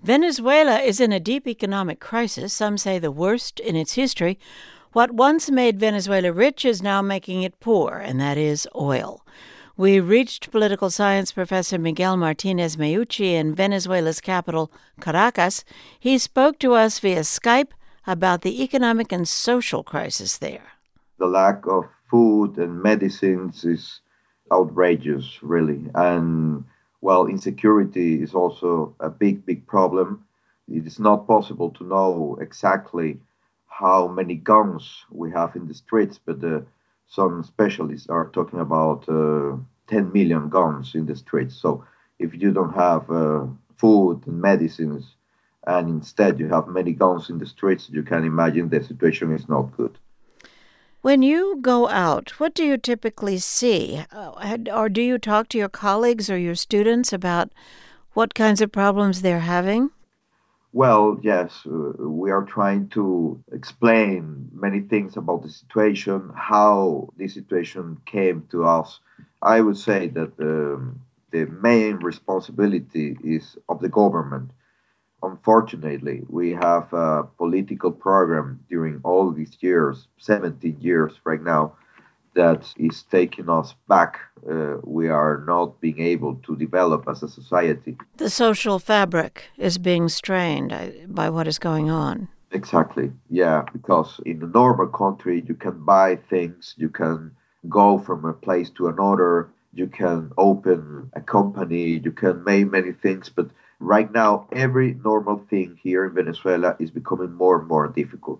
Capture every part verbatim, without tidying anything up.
Venezuela is in a deep economic crisis, some say the worst in its history. What once made Venezuela rich is now making it poor, and that is oil. We reached political science professor Miguel Martinez Meucci in Venezuela's capital, Caracas. He spoke to us via Skype about the economic and social crisis there. The lack of food and medicines is outrageous, really. And, well, insecurity is also a big, big problem. It is not possible to know exactly how many guns we have in the streets, but uh, some specialists are talking about uh, ten million guns in the streets. So if you don't have uh, food and medicines, and instead you have many guns in the streets, you can imagine the situation is not good. When you go out, what do you typically see? Uh, or do you talk to your colleagues or your students about what kinds of problems they're having? Well, yes, uh, we are trying to explain many things about the situation, how this situation came to us. I would say that um, the main responsibility is of the government. Unfortunately, we have a political program during all these years, seventeen years right now, that is taking us back. Uh, we are not being able to develop as a society. The social fabric is being strained by what is going on. Exactly, yeah, because in a normal country, you can buy things, you can go from a place to another, you can open a company, you can make many things, but right now, every normal thing here in Venezuela is becoming more and more difficult.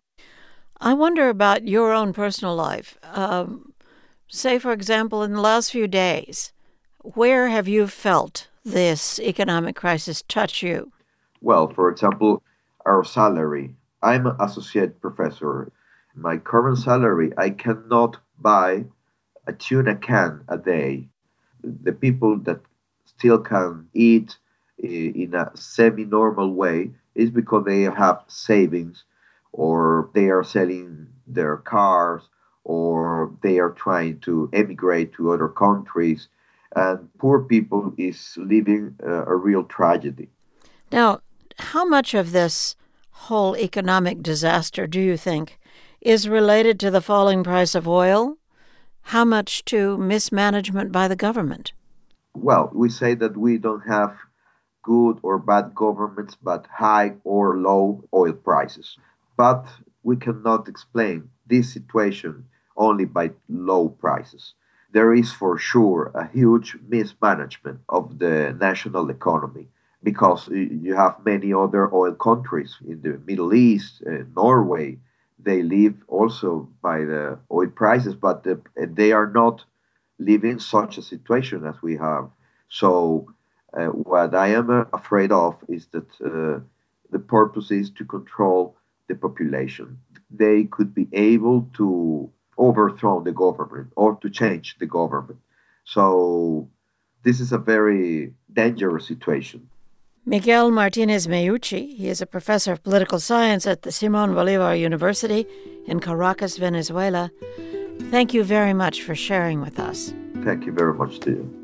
I wonder about your own personal life. Um, say, for example, in the last few days, where have you felt this economic crisis touch you? Well, for example, our salary. I'm an associate professor. My current salary, I cannot buy a tuna can a day. The people that still can eat in a semi-normal way is because they have savings, or they are selling their cars, or they are trying to emigrate to other countries, and poor people is living uh, a real tragedy. Now, how much of this whole economic disaster do you think is related to the falling price of oil? How much to mismanagement by the government? Well, we say that we don't have good or bad governments, but high or low oil prices. But we cannot explain this situation only by low prices. There is for sure a huge mismanagement of the national economy, because you have many other oil countries in the Middle East, uh, Norway. They live also by the oil prices, but the, they are not living such a situation as we have. So Uh, what I am uh, afraid of is that uh, the purpose is to control the population. They could be able to overthrow the government or to change the government. So this is a very dangerous situation. Miguel Martinez Meucci, he is a professor of political science at the Simón Bolívar University in Caracas, Venezuela. Thank you very much for sharing with us. Thank you very much to you.